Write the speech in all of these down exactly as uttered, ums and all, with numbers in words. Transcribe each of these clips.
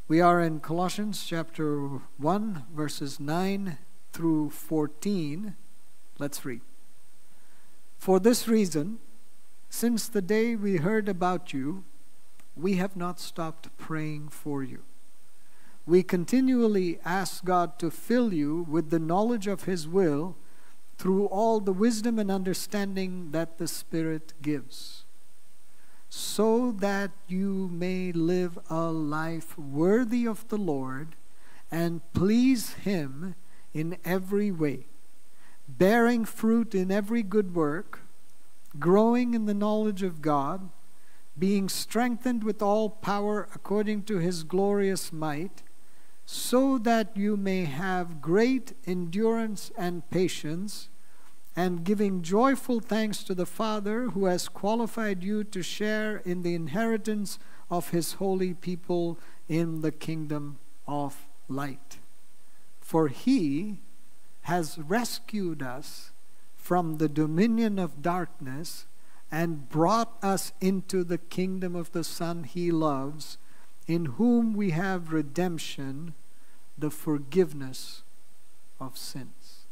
We are in Colossians chapter one, verses nine through fourteen. Let's read. For this reason, since the day we heard about you, we have not stopped praying for you. We continually ask God to fill you with the knowledge of His will through all the wisdom and understanding that the Spirit gives, so that you may live a life worthy of the Lord and please Him in every way, bearing fruit in every good work, growing in the knowledge of God, being strengthened with all power according to His glorious might, so that you may have great endurance and patience, and giving joyful thanks to the Father who has qualified you to share in the inheritance of His holy people in the kingdom of light. For He has rescued us from the dominion of darkness and brought us into the kingdom of the Son He loves, in whom we have redemption, the forgiveness of sins.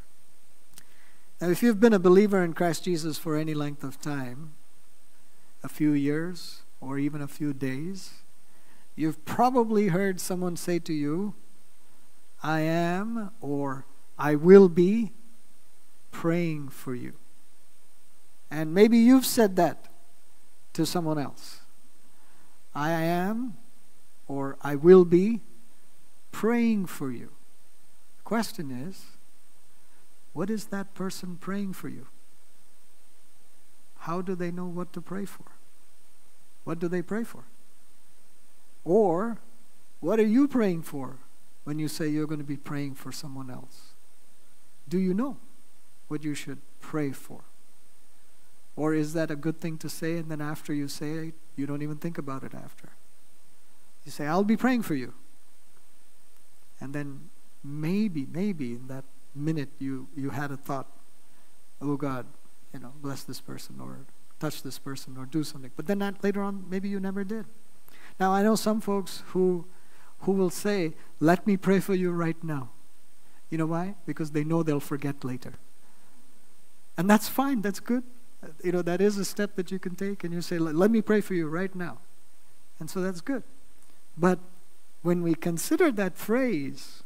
Now, if you've been a believer in Christ Jesus for any length of time, a few years or even a few days, you've probably heard someone say to you, I am or I will be praying for you. And maybe you've said that to someone else. I am or I will be praying for you. The question is, what is that person praying for you? How do they know what to pray for? What do they pray for? Or, what are you praying for when you say you're going to be praying for someone else? Do you know what you should pray for? Or is that a good thing to say, and then after you say it, you don't even think about it after? You say, I'll be praying for you. And then maybe, maybe in that minute you, you had a thought, oh God, you know, bless this person or touch this person or do something. But then that, later on, maybe you never did. Now, I know some folks who, who will say, let me pray for you right now. You know why? Because they know they'll forget later. And that's fine, that's good. You know, that is a step that you can take, and you say, let me pray for you right now. And so that's good. But when we consider that phrase,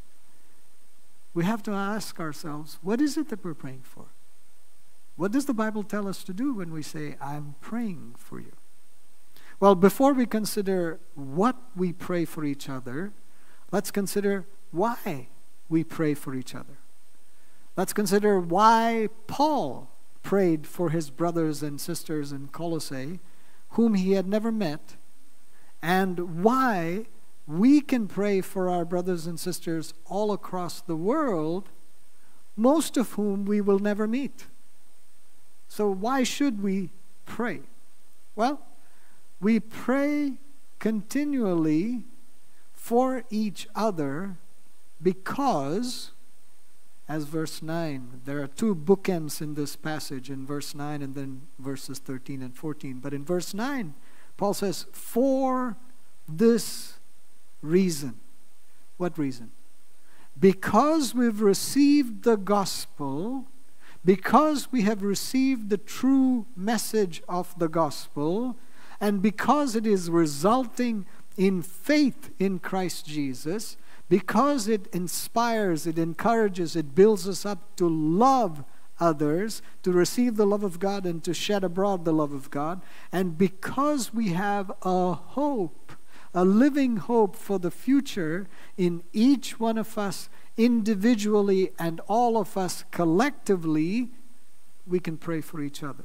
we have to ask ourselves, what is it that we're praying for? What does the Bible tell us to do when we say, I'm praying for you? Well, before we consider what we pray for each other, let's consider why we pray for each other. Let's consider why Paul prayed for his brothers and sisters in Colossae, whom he had never met, and why we can pray for our brothers and sisters all across the world, most of whom we will never meet. So why should we pray? Well, we pray continually for each other because, as verse nine, there are two bookends in this passage, in verse nine and then verses thirteen and fourteen. But in verse nine, Paul says, for this reason. What reason? Because we've received the gospel, because we have received the true message of the gospel, and because it is resulting in faith in Christ Jesus, because it inspires, it encourages, it builds us up to love others, to receive the love of God and to shed abroad the love of God, and because we have a hope, a living hope for the future in each one of us individually and all of us collectively, we can pray for each other.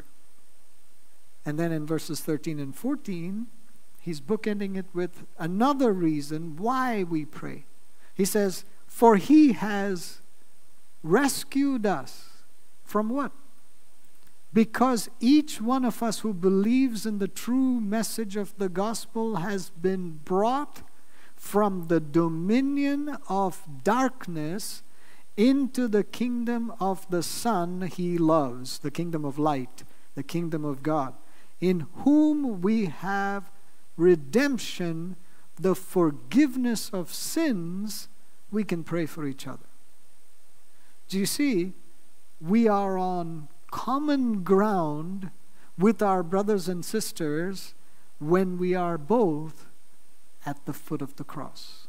And then in verses thirteen and fourteen, he's bookending it with another reason why we pray. He says, for He has rescued us from what? Because each one of us who believes in the true message of the gospel has been brought from the dominion of darkness into the kingdom of the Son He loves, the kingdom of light, the kingdom of God, in whom we have redemption, the forgiveness of sins, we can pray for each other. Do you see? We are on common ground with our brothers and sisters when we are both at the foot of the cross.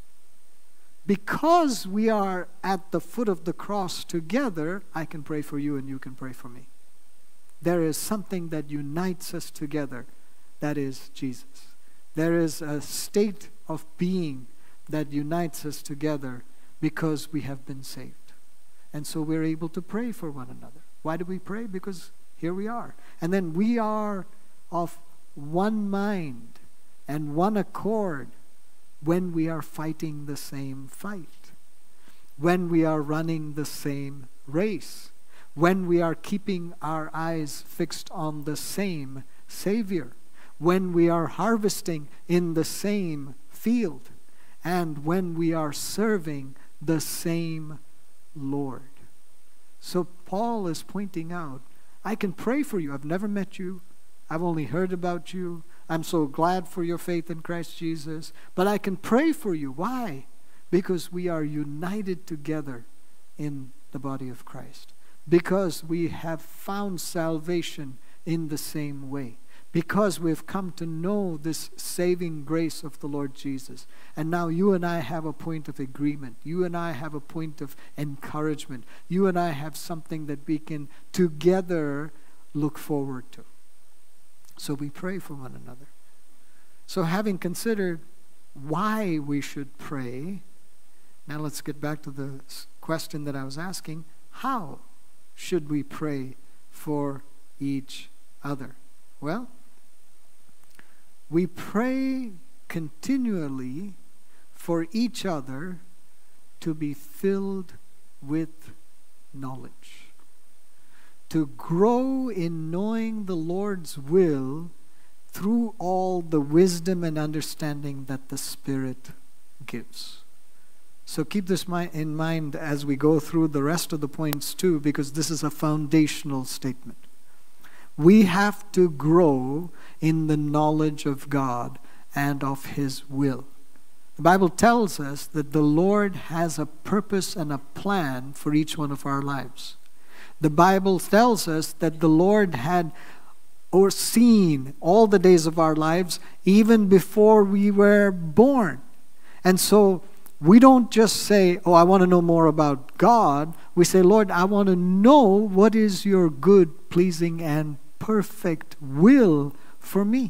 Because we are at the foot of the cross together, I can pray for you and you can pray for me. There is something that unites us together. That is Jesus. There is a state of being that unites us together because we have been saved. And so we're able to pray for one another. Why do we pray? Because here we are. And then we are of one mind and one accord when we are fighting the same fight, when we are running the same race, when we are keeping our eyes fixed on the same Savior, when we are harvesting in the same field, and when we are serving the same Lord. So Paul is pointing out, I can pray for you. I've never met you. I've only heard about you. I'm so glad for your faith in Christ Jesus. But I can pray for you. Why? Because we are united together in the body of Christ. Because we have found salvation in the same way. Because we've come to know this saving grace of the Lord Jesus. And now you and I have a point of agreement. You and I have a point of encouragement. You and I have something that we can together look forward to. So we pray for one another. So having considered why we should pray, now let's get back to the question that I was asking. How should we pray for each other? Well, we pray continually for each other to be filled with knowledge. To grow in knowing the Lord's will through all the wisdom and understanding that the Spirit gives. So keep this in mind as we go through the rest of the points too, because this is a foundational statement. We have to grow in the knowledge of God and of His will. The Bible tells us that the Lord has a purpose and a plan for each one of our lives. The Bible tells us that the Lord had foreseen all the days of our lives even before we were born. And so we don't just say, oh, I want to know more about God. We say, Lord, I want to know what is your good, pleasing, and perfect will for me.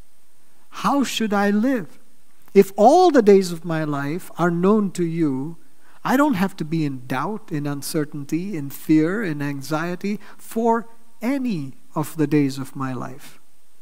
How should I live? If all the days of my life are known to you, I don't have to be in doubt, in uncertainty, in fear, in anxiety for any of the days of my life.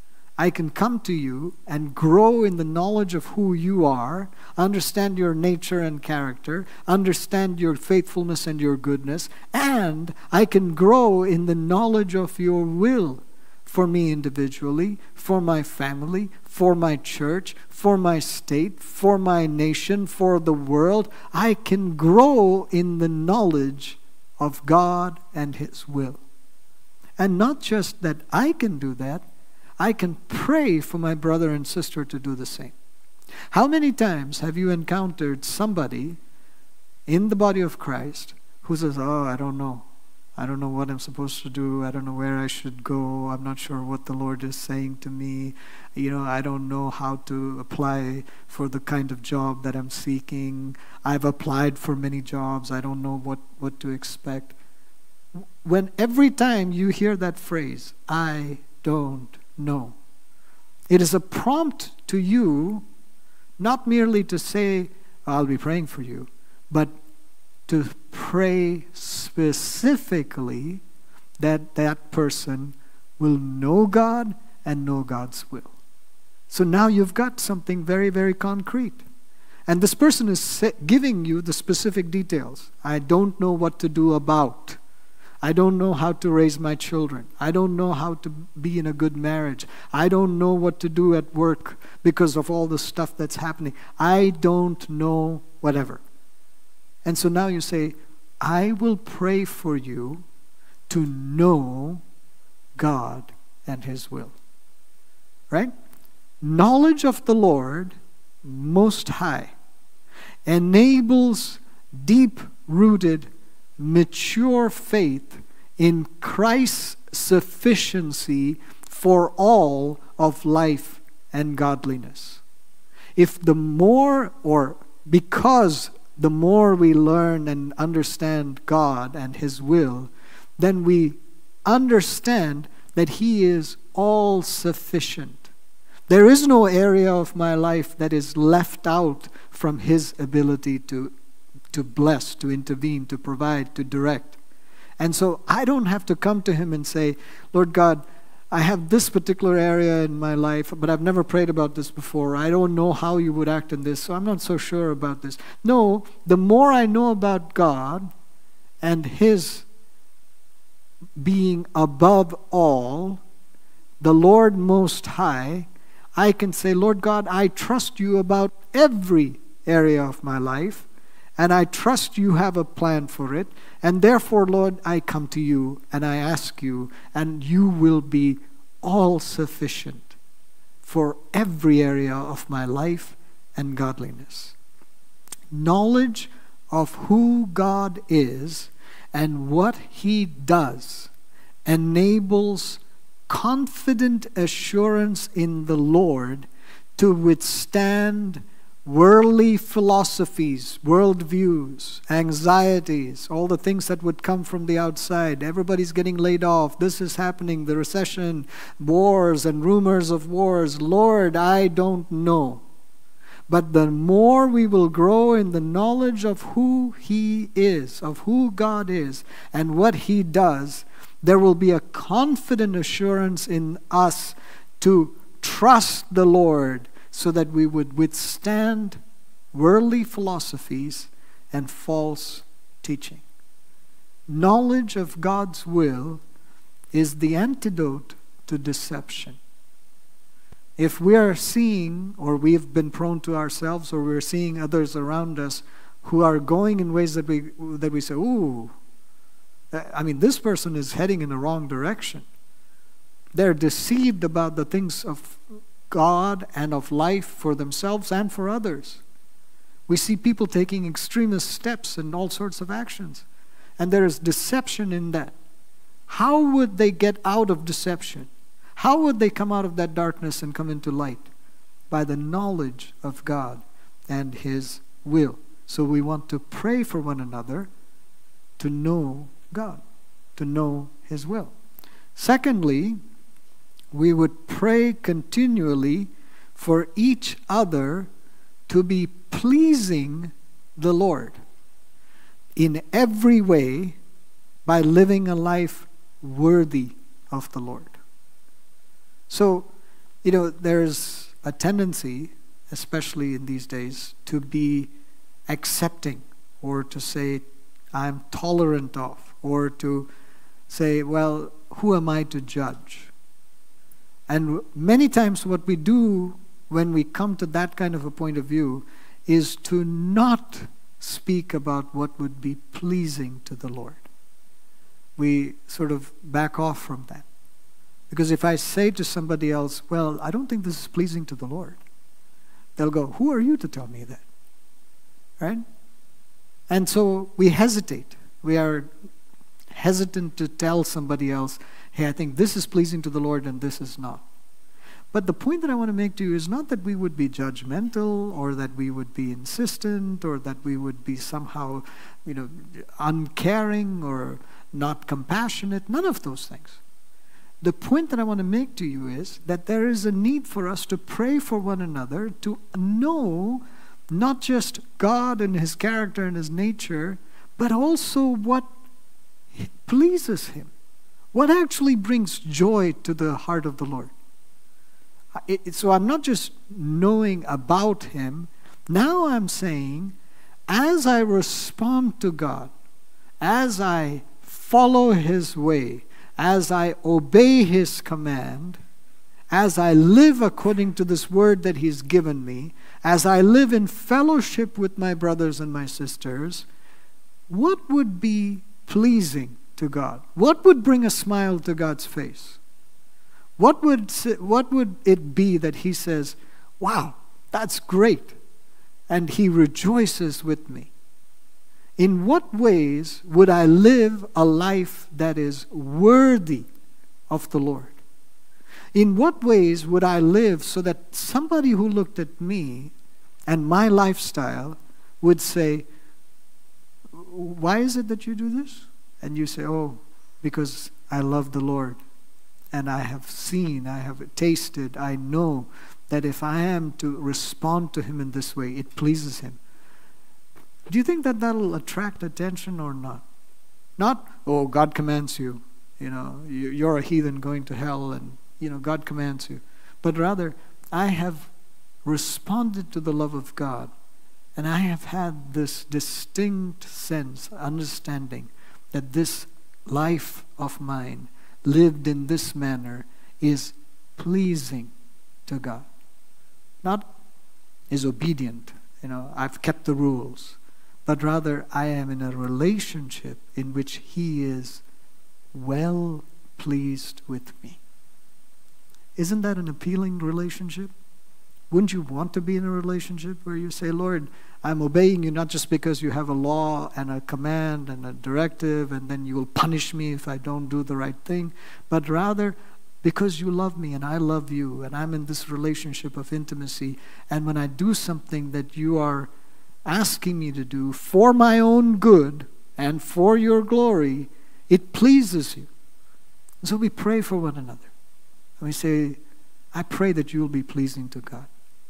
I can come to you and grow in the knowledge of who you are, understand your nature and character, understand your faithfulness and your goodness, and I can grow in the knowledge of your will for me individually, for my family, for my church, for my state, for my nation, for the world. I can grow in the knowledge of God and His will. And not just that I can do that, I can pray for my brother and sister to do the same. How many times have you encountered somebody in the body of Christ who says, oh, I don't know. I don't know what I'm supposed to do. I don't know where I should go. I'm not sure what the Lord is saying to me. You know, I don't know how to apply for the kind of job that I'm seeking. I've applied for many jobs. I don't know what, what to expect. When every time you hear that phrase, I don't know, it is a prompt to you not merely to say, I'll be praying for you, but to pray specifically that that person will know God and know God's will. So now you've got something very, very concrete. And this person is giving you the specific details. I don't know what to do about. I don't know how to raise my children. I don't know how to be in a good marriage. I don't know what to do at work because of all the stuff that's happening. I don't know whatever. And so now you say, I will pray for you to know God and His will. Right? Knowledge of the Lord Most High enables deep-rooted, mature faith in Christ's sufficiency for all of life and godliness. If the more, or because the more we learn and understand God and His will, then we understand that He is all sufficient. There is no area of my life that is left out from His ability to, to bless, to intervene, to provide, to direct. And so I don't have to come to Him and say, Lord God, I have this particular area in my life, but I've never prayed about this before. I don't know how you would act in this, so I'm not so sure about this. No, the more I know about God and His being above all, the Lord Most High, I can say, Lord God, I trust you about every area of my life, and I trust you have a plan for it, and therefore, Lord, I come to you and I ask you, and you will be all sufficient for every area of my life and godliness. Knowledge of who God is and what He does enables confident assurance in the Lord to withstand worldly philosophies, worldviews, anxieties, all the things that would come from the outside. Everybody's getting laid off. This is happening, the recession, wars and rumors of wars. Lord, I don't know. But the more we will grow in the knowledge of who He is, of who God is, and what He does, there will be a confident assurance in us to trust the Lord, so that we would withstand worldly philosophies and false teaching. Knowledge of God's will is the antidote to deception. If we are seeing, or we've been prone to ourselves, or we're seeing others around us who are going in ways that we that we say, ooh, I mean, this person is heading in the wrong direction. They're deceived about the things of God and of life for themselves and for others. We see people taking extremist steps and all sorts of actions, and there is deception in that. How would they get out of deception? How would they come out of that darkness and come into light? By the knowledge of God and His will. So we want to pray for one another to know God, to know His will. Secondly, we would pray continually for each other to be pleasing the Lord in every way by living a life worthy of the Lord. So, you know, there's a tendency, especially in these days, to be accepting, or to say, I'm tolerant of, or to say, well, who am I to judge? And many times what we do when we come to that kind of a point of view is to not speak about what would be pleasing to the Lord. We sort of back off from that. Because if I say to somebody else, well, I don't think this is pleasing to the Lord, they'll go, who are you to tell me that? Right? And so we hesitate. We are hesitant to tell somebody else, hey, I think this is pleasing to the Lord and this is not. But the point that I want to make to you is not that we would be judgmental, or that we would be insistent, or that we would be somehow, you know, uncaring or not compassionate. None of those things. The point that I want to make to you is that there is a need for us to pray for one another, to know not just God and His character and His nature, but also what pleases Him. What actually brings joy to the heart of the Lord. It, so I'm not just knowing about Him. Now I'm saying, as I respond to God, as I follow His way, as I obey His command, as I live according to this word that He's given me, as I live in fellowship with my brothers and my sisters, what would be pleasing to God? What would bring a smile to God's face? What would, what would it be that He says, wow, That's great. And He rejoices with me. In what ways would I live a life that is worthy of the Lord? In what ways would I live so that somebody who looked at me and my lifestyle would say, why is it that you do this? And you say, oh, because I love the Lord. And I have seen, I have tasted, I know that if I am to respond to Him in this way, it pleases Him. Do you think that that'll attract attention or not? Not, oh, God commands you. You know, you're a heathen going to hell and, you know, God commands you. But rather, I have responded to the love of God. And I have had this distinct sense, understanding that this life of mine, lived in this manner, is pleasing to God. Not is obedient, you know, I've kept the rules. But rather, I am in a relationship in which He is well pleased with me. Isn't that an appealing relationship? Wouldn't you want to be in a relationship where you say, Lord, I'm obeying you not just because you have a law and a command and a directive and then you will punish me if I don't do the right thing, but rather because you love me and I love you and I'm in this relationship of intimacy, and when I do something that you are asking me to do for my own good and for your glory, it pleases you. And so we pray for one another. And we say, I pray that you'll be pleasing to God.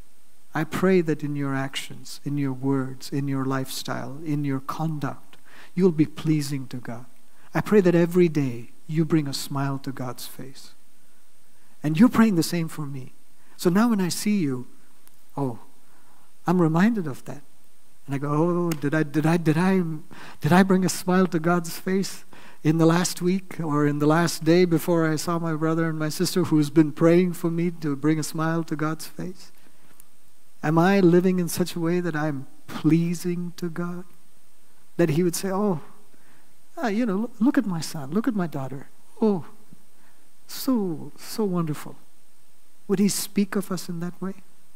I pray that in your actions, in your words, in your lifestyle, in your conduct, you'll be pleasing to God. I pray that every day you bring a smile to God's face. And you're praying the same for me. So now when I see you, oh, I'm reminded of that. And I go, oh, did I, did I, did I, did I bring a smile to God's face in the last week or in the last day before I saw my brother and my sister who's been praying for me to bring a smile to God's face? Am I living in such a way that I'm pleasing to God? That He would say, oh, ah, you know, look, look at my son, look at my daughter. Oh, so, so wonderful. Would He speak of us in that way?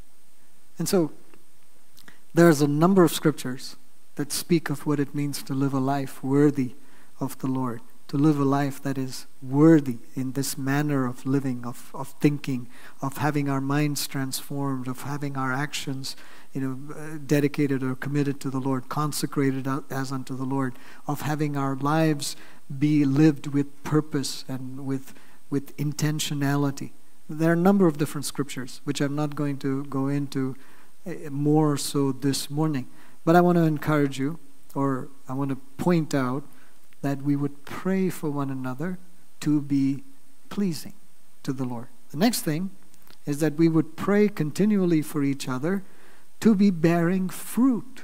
And so, there's a number of scriptures that speak of what it means to live a life worthy of the Lord, to live a life that is worthy in this manner of living, of, of thinking, of having our minds transformed, of having our actions, you know, uh, dedicated or committed to the Lord, consecrated as unto the Lord, of having our lives be lived with purpose and with, with intentionality. There are a number of different scriptures, which I'm not going to go into more so this morning. But I want to encourage you, or I want to point out, that we would pray for one another to be pleasing to the Lord. The next thing is that we would pray continually for each other to be bearing fruit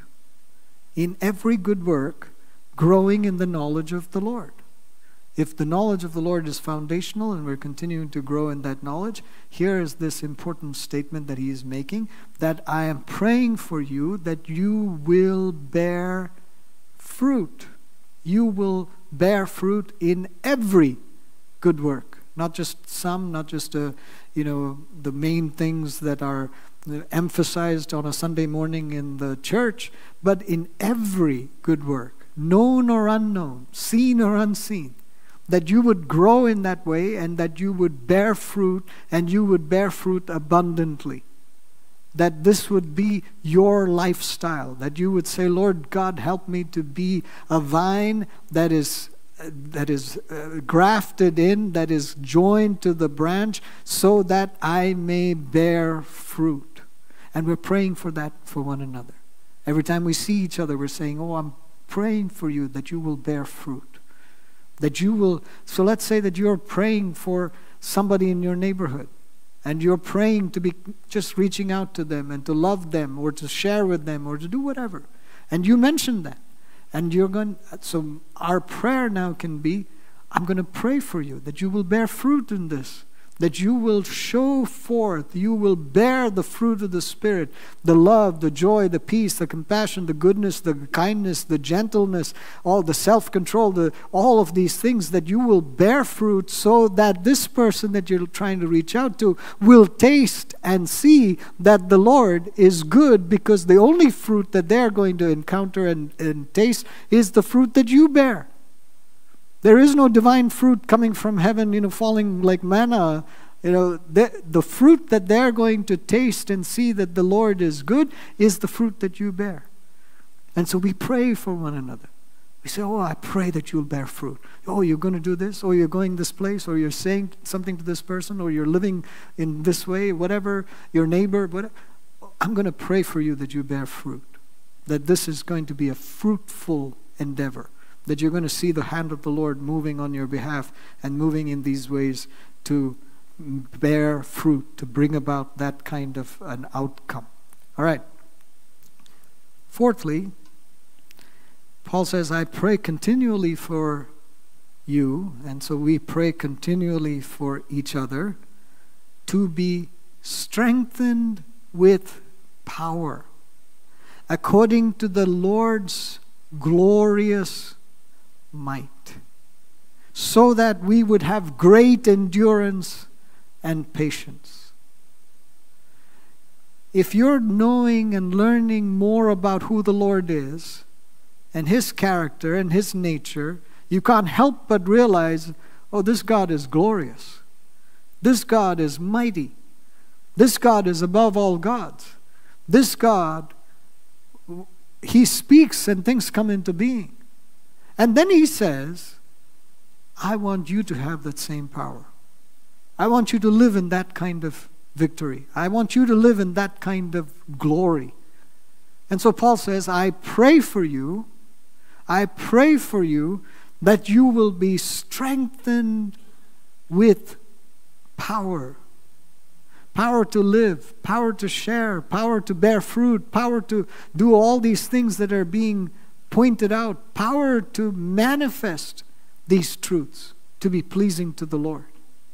in every good work, growing in the knowledge of the Lord. If the knowledge of the Lord is foundational and we're continuing to grow in that knowledge, here is this important statement that he is making, that I am praying for you that you will bear fruit. You will bear fruit in every good work. Not just some, not just uh, you know, the main things that are emphasized on a Sunday morning in the church, but in every good work, known or unknown, seen or unseen. That you would grow in that way and that you would bear fruit, and you would bear fruit abundantly. That this would be your lifestyle. That you would say, Lord God, help me to be a vine that is, uh, that is uh, grafted in, that is joined to the branch, so that I may bear fruit. And we're praying for that for one another. Every time we see each other, we're saying, oh, I'm praying for you that you will bear fruit. That you will, so let's say that you're praying for somebody in your neighborhood, and you're praying to be just reaching out to them and to love them or to share with them or to do whatever. And you mentioned that. And you're going, so our prayer now can be, I'm going to pray for you that you will bear fruit in this. that you will show forth, you will bear the fruit of the Spirit, the love, the joy, the peace, the compassion, the goodness, the kindness, the gentleness, all the self-control, the, all of these things, that you will bear fruit so that this person that you're trying to reach out to will taste and see that the Lord is good, because the only fruit that they're going to encounter and, and taste is the fruit that you bear. There is no divine fruit coming from heaven, you know, falling like manna. You know, the, the fruit that they're going to taste and see that the Lord is good is the fruit that you bear. And so we pray for one another. We say, oh, I pray that you'll bear fruit. Oh, you're going to do this, or you're going this place, or you're saying something to this person, or you're living in this way, whatever, your neighbor, whatever. I'm going to pray for you that you bear fruit, that this is going to be a fruitful endeavor, that you're going to see the hand of the Lord moving on your behalf and moving in these ways to bear fruit, to bring about that kind of an outcome. All right. Fourthly, Paul says, I pray continually for you, and so we pray continually for each other, to be strengthened with power, according to the Lord's glorious might, so that we would have great endurance and patience. If you're knowing and learning more about who the Lord is and His character and His nature, you can't help but realize, oh, this God is glorious. This God is mighty. This God is above all gods. This God, He speaks and things come into being. And then He says, I want you to have that same power. I want you to live in that kind of victory. I want you to live in that kind of glory. And so Paul says, I pray for you, I pray for you that you will be strengthened with power. Power to live, power to share, power to bear fruit, power to do all these things that are being pointed out, power to manifest these truths, to be pleasing to the Lord.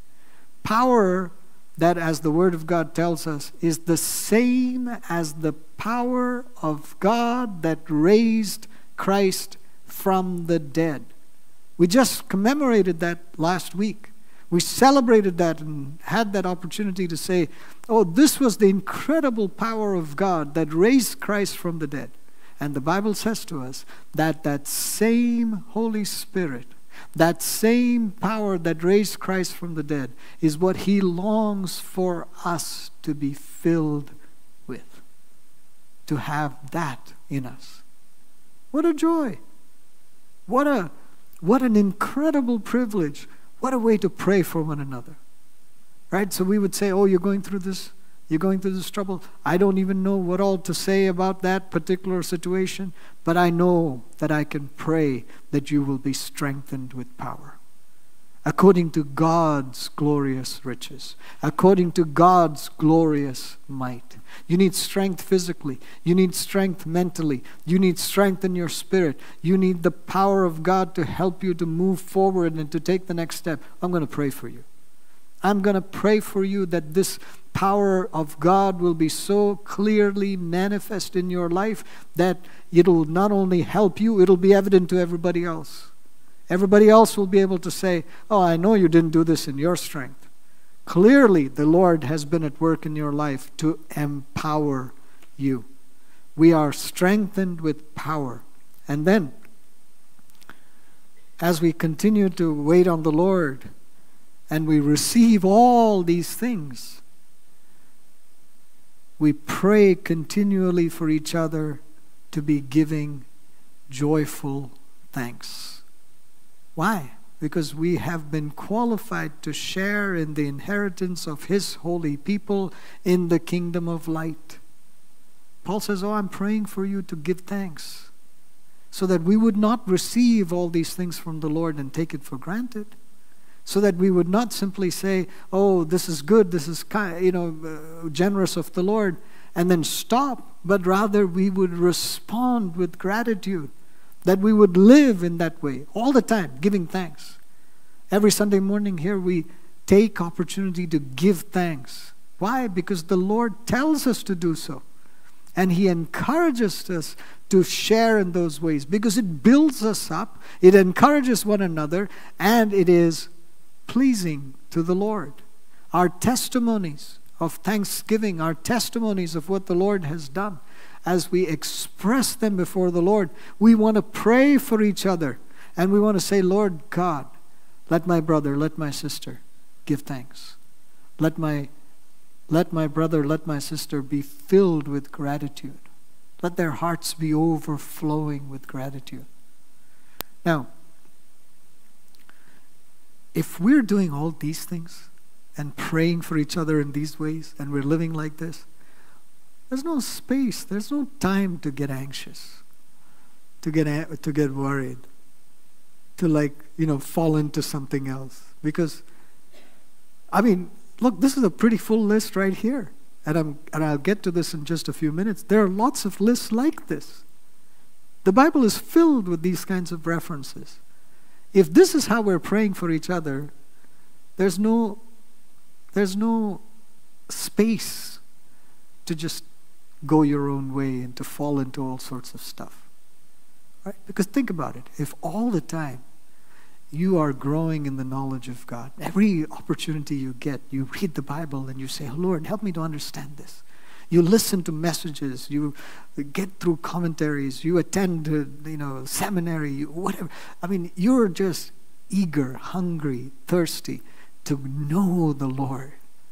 Power that, as the Word of God tells us, is the same as the power of God that raised Christ from the dead. We just commemorated that last week. We celebrated that and had that opportunity to say, oh, this was the incredible power of God that raised Christ from the dead. And the Bible says to us that that same Holy Spirit, that same power that raised Christ from the dead, is what He longs for us to be filled with, to have that in us. What a joy! What a what an incredible privilege! What a way to pray for one another. Right? So we would say, oh, you're going through this, you're going through this trouble. I don't even know what all to say about that particular situation, but I know that I can pray that you will be strengthened with power, according to God's glorious riches, according to God's glorious might. You need strength physically. You need strength mentally. You need strength in your spirit. You need the power of God to help you to move forward and to take the next step. I'm going to pray for you. I'm going to pray for you that this power of God will be so clearly manifest in your life that it'll not only help you, it'll be evident to everybody else. Everybody else will be able to say, oh, I know you didn't do this in your strength. Clearly, the Lord has been at work in your life to empower you. We are strengthened with power. And then, as we continue to wait on the Lord, and we receive all these things, we pray continually for each other to be giving joyful thanks. Why? Because we have been qualified to share in the inheritance of His holy people in the kingdom of light. Paul says, oh, I'm praying for you to give thanks, so that we would not receive all these things from the Lord and take it for granted. So that we would not simply say, oh, this is good, this is kind, you know, uh, generous of the Lord, and then stop, but rather we would respond with gratitude, that we would live in that way all the time, giving thanks. Every Sunday morning here we take opportunity to give thanks. Why? Because the Lord tells us to do so. And He encourages us to share in those ways because it builds us up, it encourages one another, and it is pleasing to the Lord. Our testimonies of thanksgiving, our testimonies of what the Lord has done, as we express them before the Lord, we want to pray for each other. And we want to say, Lord God, let my brother, let my sister give thanks. Let my, let my brother, let my sister be filled with gratitude. Let their hearts be overflowing with gratitude. Now, if we're doing all these things and praying for each other in these ways, and we're living like this, there's no space, there's no time to get anxious, to get to get worried, to like, you know, fall into something else. Because, I mean, look, this is a pretty full list right here. And, I'm, and I'll get to this in just a few minutes. There are lots of lists like this. The Bible is filled with these kinds of references. If this is how we're praying for each other, there's no, there's no space to just go your own way and to fall into all sorts of stuff. Right? Because think about it. If all the time you are growing in the knowledge of God, every opportunity you get, you read the Bible and you say, Lord, help me to understand this. You listen to messages, you get through commentaries, you attend, you know, seminary, whatever. I mean, you're just eager, hungry, thirsty to know the Lord.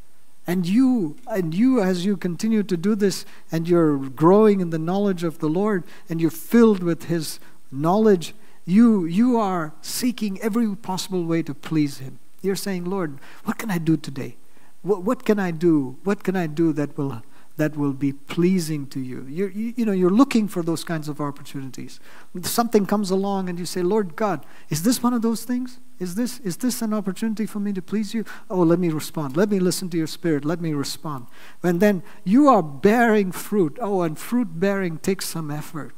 And you, and you, as you continue to do this, and you're growing in the knowledge of the Lord, and you're filled with His knowledge, you, you are seeking every possible way to please Him. You're saying, Lord, what can I do today? What, what can I do? What can I do that will that will be pleasing to you? You're, you? You know, you're looking for those kinds of opportunities. Something comes along, and you say, Lord God, is this one of those things? Is this, is this an opportunity for me to please you? Oh, let me respond. Let me listen to your Spirit. Let me respond. And then you are bearing fruit. Oh, and fruit bearing takes some effort.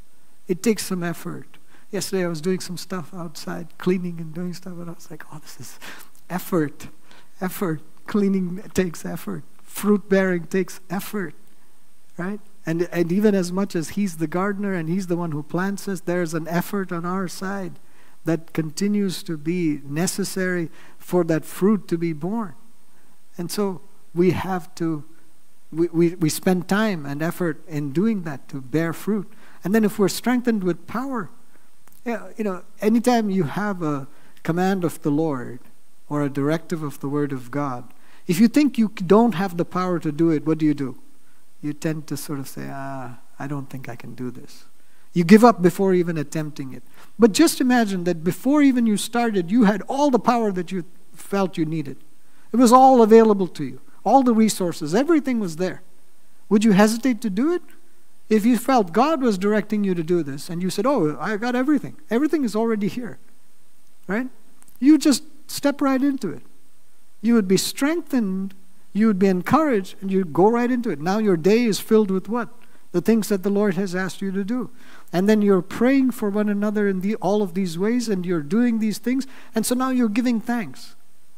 It takes some effort. Yesterday I was doing some stuff outside, cleaning and doing stuff, and I was like, oh, this is effort. Effort. Cleaning takes effort. Fruit bearing takes effort. Right? And, and even as much as He's the gardener and He's the one who plants us, there's an effort on our side that continues to be necessary for that fruit to be born. And so we have to, we, we, we spend time and effort in doing that to bear fruit. And then if we're strengthened with power, yeah, you know, anytime you have a command of the Lord or a directive of the Word of God, if you think you don't have the power to do it, what do you do? You tend to sort of say, ah, I don't think I can do this. You give up before even attempting it. But just imagine that before even you started, you had all the power that you felt you needed. It was all available to you. All the resources, everything was there. Would you hesitate to do it? If you felt God was directing you to do this, and you said, oh, I got everything. Everything is already here. Right? You just step right into it. You would be strengthened, you would be encouraged, and you'd go right into it. Now your day is filled with what? The things that the Lord has asked you to do. And then you're praying for one another in the, all of these ways, and you're doing these things, and so now you're giving thanks.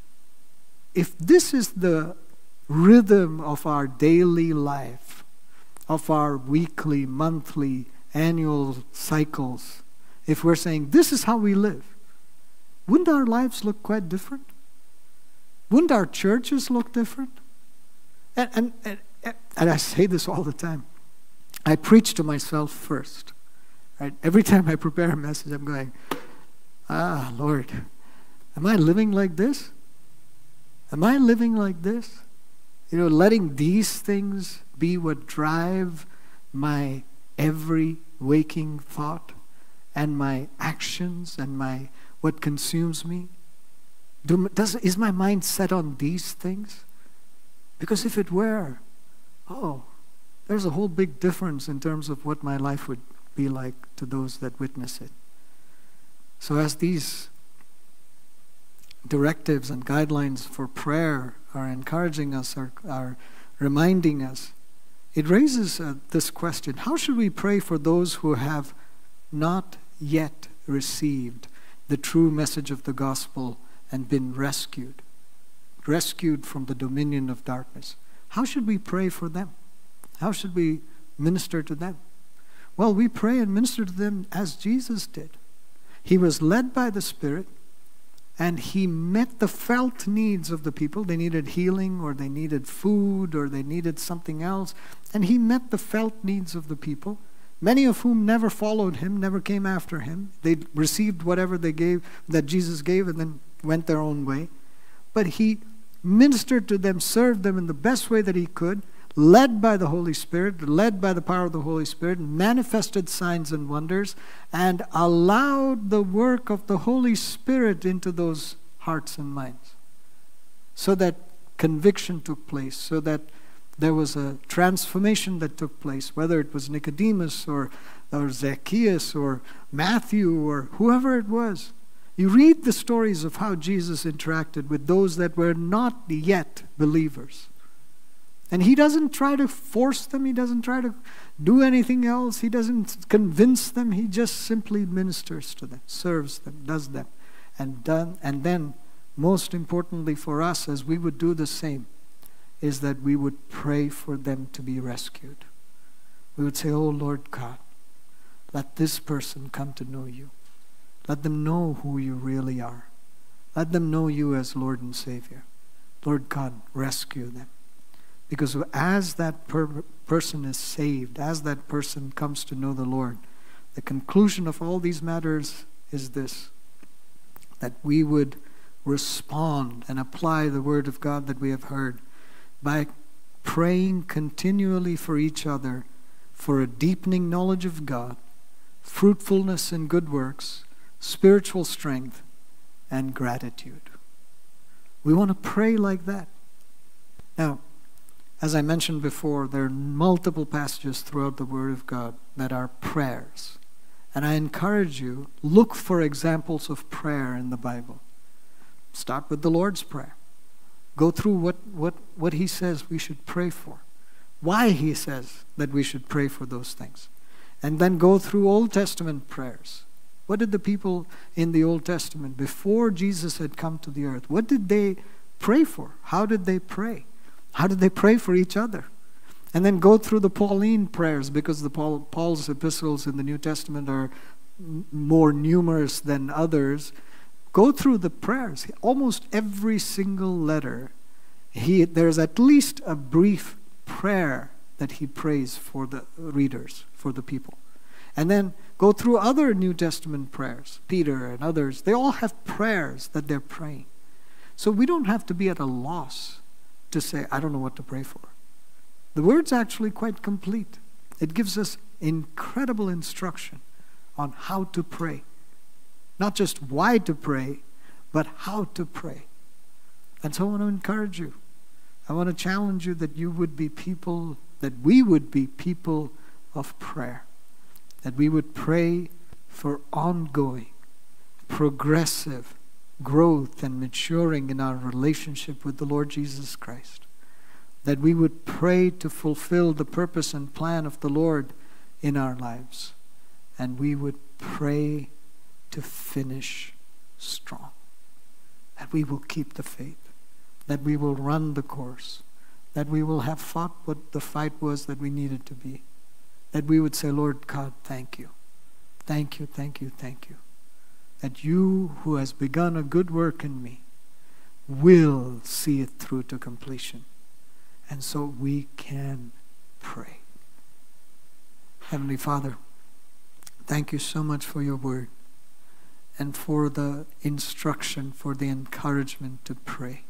If this is the rhythm of our daily life, of our weekly, monthly, annual cycles, if we're saying this is how we live, wouldn't our lives look quite different? Wouldn't our churches look different? And, and, and, and I say this all the time. I preach to myself first. Right? Every time I prepare a message, I'm going, ah, Lord, am I living like this? Am I living like this? You know, letting these things be what drive my every waking thought and my actions and my what consumes me? Do, does, is my mind set on these things? Because if it were, oh, there's a whole big difference in terms of what my life would be like to those that witness it. So as these directives and guidelines for prayer are encouraging us, are, are reminding us, it raises uh, this question: how should we pray for those who have not yet received the true message of the gospel and been rescued? rescued from the dominion of darkness. How should we pray for them? How should we minister to them? Well, we pray and minister to them as Jesus did. He was led by the Spirit, and he met the felt needs of the people. They needed healing, or they needed food, or they needed something else. And he met the felt needs of the people, many of whom never followed him, never came after him. They received whatever they gave, that Jesus gave, and then went their own way. But he ministered to them, served them in the best way that he could, led by the Holy Spirit, led by the power of the Holy Spirit, manifested signs and wonders, and allowed the work of the Holy Spirit into those hearts and minds, so that conviction took place, so that there was a transformation that took place, whether it was Nicodemus or, or Zacchaeus or Matthew or whoever it was. You read the stories of how Jesus interacted with those that were not yet believers. And he doesn't try to force them. He doesn't try to do anything else. He doesn't convince them. He just simply ministers to them, serves them, does them. And, done, and then, most importantly for us, as we would do the same, is that we would pray for them to be rescued. We would say, oh Lord God, let this person come to know you. Let them know who you really are. Let them know you as Lord and Savior. Lord God, rescue them. Because as that per person is saved, as that person comes to know the Lord, the conclusion of all these matters is this: that we would respond and apply the word of God that we have heard by praying continually for each other for a deepening knowledge of God, fruitfulness in good works, spiritual strength, and gratitude. We want to pray like that. Now, as I mentioned before, there are multiple passages throughout the Word of God that are prayers. And I encourage you, look for examples of prayer in the Bible. Start with the Lord's Prayer. Go through what, what, what He says we should pray for. Why He says that we should pray for those things. And then go through Old Testament prayers. What did the people in the Old Testament, before Jesus had come to the earth, what did they pray for? How did they pray? How did they pray for each other? And then go through the Pauline prayers, because the Paul, Paul's epistles in the New Testament are m more numerous than others. Go through the prayers. Almost every single letter, he, there's at least a brief prayer that he prays for the readers, for the people. And then go through other New Testament prayers. Peter and others, they all have prayers that they're praying. So we don't have to be at a loss to say, I don't know what to pray for. The Word's actually quite complete. It gives us incredible instruction on how to pray. Not just why to pray, but how to pray. And so I want to encourage you. I want to challenge you that you would be people, that we would be people of prayer. That we would pray for ongoing, progressive growth and maturing in our relationship with the Lord Jesus Christ. That we would pray to fulfill the purpose and plan of the Lord in our lives. And we would pray to finish strong. That we will keep the faith. That we will run the course. That we will have fought what the fight was that we needed to be. That we would say, Lord God, thank you. Thank you, thank you, thank you. That you who has begun a good work in me will see it through to completion. And so we can pray. Heavenly Father, thank you so much for your word and for the instruction, for the encouragement to pray.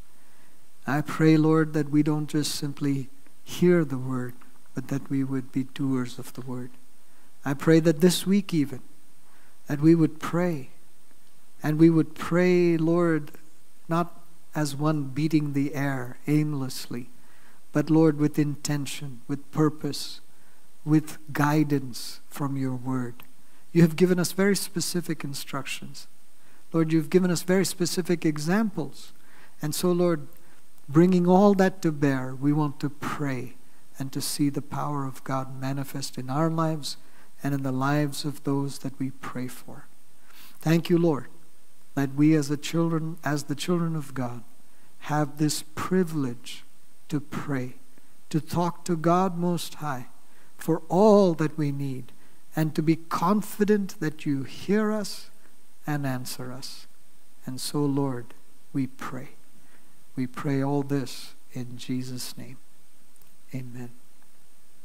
I pray, Lord, that we don't just simply hear the word, but that we would be doers of the word. I pray that this week even, that we would pray, and we would pray, Lord, not as one beating the air aimlessly, but Lord, with intention, with purpose, with guidance from your word. You have given us very specific instructions. Lord, you've given us very specific examples. And so, Lord, bringing all that to bear, we want to pray and to see the power of God manifest in our lives and in the lives of those that we pray for. Thank you, Lord, that we as the children, as the children of God, have this privilege to pray, to talk to God Most High for all that we need, and to be confident that you hear us and answer us. And so, Lord, we pray. We pray all this in Jesus' name. Amen.